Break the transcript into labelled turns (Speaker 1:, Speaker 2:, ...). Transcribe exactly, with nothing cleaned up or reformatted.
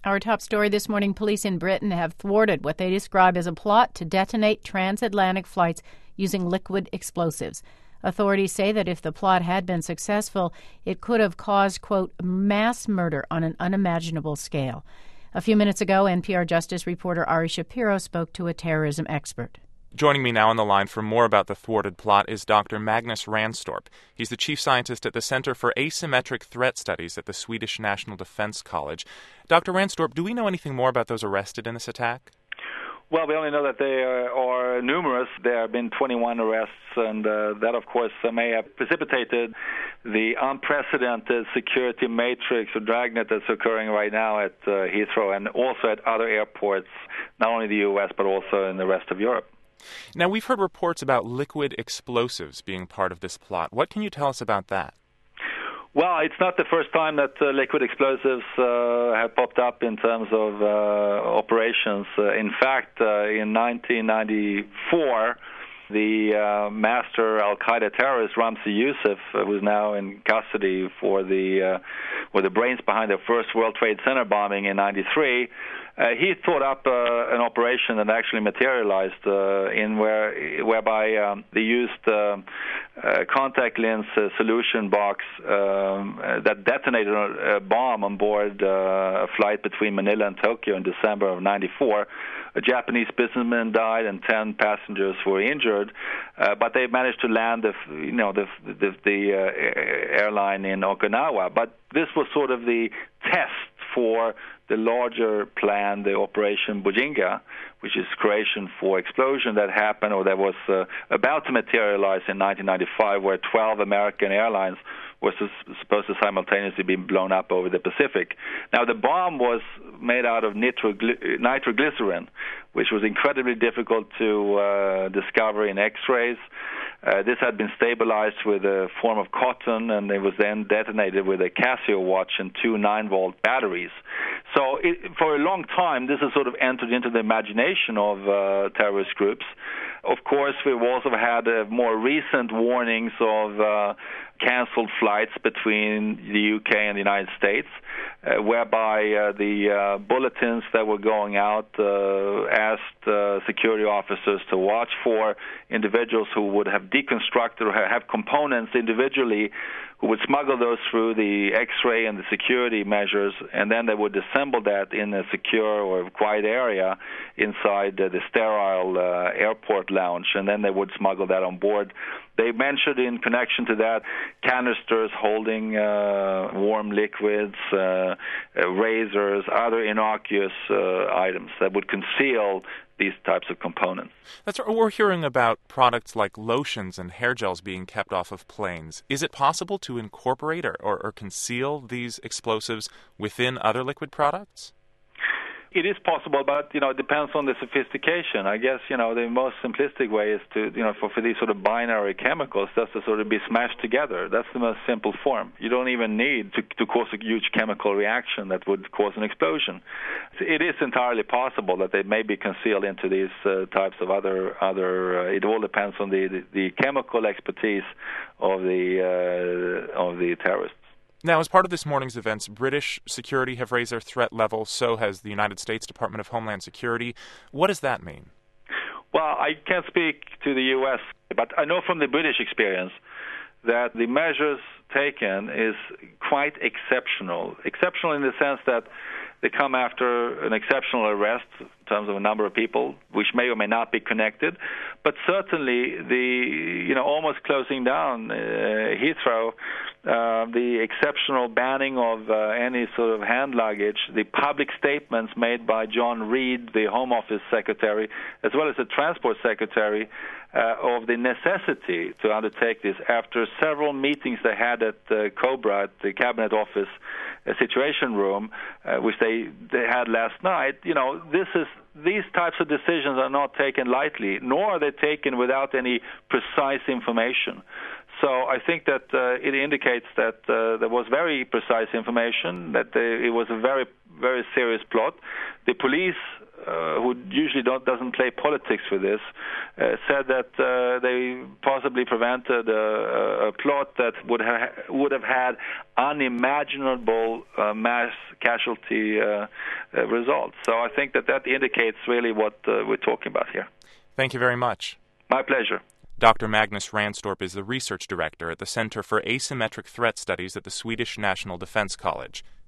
Speaker 1: Our top story this morning, police in Britain have thwarted what they describe as a plot to detonate transatlantic flights using liquid explosives. Authorities say that if the plot had been successful, it could have caused, quote, mass murder on an unimaginable scale. A few minutes ago, N P R Justice reporter Ari Shapiro spoke to a terrorism expert.
Speaker 2: Joining me now on the line for more about the thwarted plot is Doctor Magnus Ranstorp. He's the chief scientist at the Center for Asymmetric Threat Studies at the Swedish National Defense College. Doctor Ranstorp, do we know anything more about those arrested in this attack?
Speaker 3: Well, we only know that they are, are numerous. There have been twenty-one arrests, and uh, that, of course, uh, may have precipitated the unprecedented security matrix or dragnet that's occurring right now at uh, Heathrow and also at other airports, not only the U S, but also in the rest of Europe.
Speaker 2: Now, we've heard reports about liquid explosives being part of this plot. What can you tell us about that?
Speaker 3: Well, it's not the first time that uh, liquid explosives uh, have popped up in terms of uh, operations. Uh, in fact, uh, in nineteen ninety-four, the uh, master al-Qaeda terrorist Ramzi Youssef, uh, who's now in custody for the uh, were the brains behind the first World Trade Center bombing in ninety-three. Uh, he thought up uh, an operation that actually materialized uh, in where whereby um, they used uh, a contact lens uh, solution box um, uh, that detonated a bomb on board uh, a flight between Manila and Tokyo in December of ninety-four. A Japanese businessman died and ten passengers were injured, uh, but they managed to land the you know the the, the uh, airline in Okinawa. But this was sort of the test for the larger plan, the Operation Bujinga, which is Croatian for explosion that happened or that was uh, about to materialize in nineteen ninety-five, where twelve American airlines were supposed to simultaneously be blown up over the Pacific. Now, the bomb was made out of nitrogly- nitroglycerin, which was incredibly difficult to uh, discover in X-rays. Uh, this had been stabilized with a form of cotton, and it was then detonated with a Casio watch and two nine-volt batteries. So it, for a long time, this has sort of entered into the imagination of uh, terrorist groups. Of course, we've also had uh, more recent warnings of uh, canceled flights between the U K and the United States, uh, whereby uh, the uh, bulletins that were going out uh, asked uh, security officers to watch for individuals who would have deconstructed or have components individually who would smuggle those through the X-ray and the security measures, and then they would assemble that in a secure or quiet area inside uh, the sterile uh, airport lounge, and then they would smuggle that on board. They mentioned in connection to that canisters holding uh, warm liquids, uh, uh, razors, other innocuous uh, items that would conceal these types of components.
Speaker 2: That's right. We're hearing about products like lotions and hair gels being kept off of planes. Is it possible to incorporate or, or, or conceal these explosives within other liquid products?
Speaker 3: It is possible, but, you know, it depends on the sophistication. I guess, you know, the most simplistic way is to, you know, for, for these sort of binary chemicals, just to sort of be smashed together. That's the most simple form. You don't even need to, to cause a huge chemical reaction that would cause an explosion. It is entirely possible that they may be concealed into these uh, types of other, other uh, it all depends on the, the, the chemical expertise of the, uh, of the terrorists.
Speaker 2: Now, as part of this morning's events, British security have raised their threat level. So has the United States Department of Homeland Security. What does that mean?
Speaker 3: Well, I can't speak to the U S, but I know from the British experience that the measures taken is quite exceptional. Exceptional in the sense that they come after an exceptional arrest in terms of a number of people, which may or may not be connected. But certainly the, you know, almost closing down uh, Heathrow, uh, the exceptional banning of uh, any sort of hand luggage, the public statements made by John Reid, the Home Office Secretary, as well as the Transport Secretary, uh, of the necessity to undertake this after several meetings they had at uh, Cobra, at the Cabinet Office uh, Situation Room, uh, which they, they had last night. You know, this is these types of decisions are not taken lightly, nor are they taken without any precise information. So I think that uh, it indicates that uh, there was very precise information, that uh, it was a very very serious plot. The police, uh, who usually don't, doesn't play politics with this, uh, said that uh, they possibly prevented a, a plot that would, ha- would have had unimaginable uh, mass casualty uh, uh, results. So I think that that indicates really what uh, we're talking about here.
Speaker 2: Thank you very much.
Speaker 3: My pleasure.
Speaker 2: Doctor Magnus Ranstorp is the research director at the Center for Asymmetric Threat Studies at the Swedish National Defense College.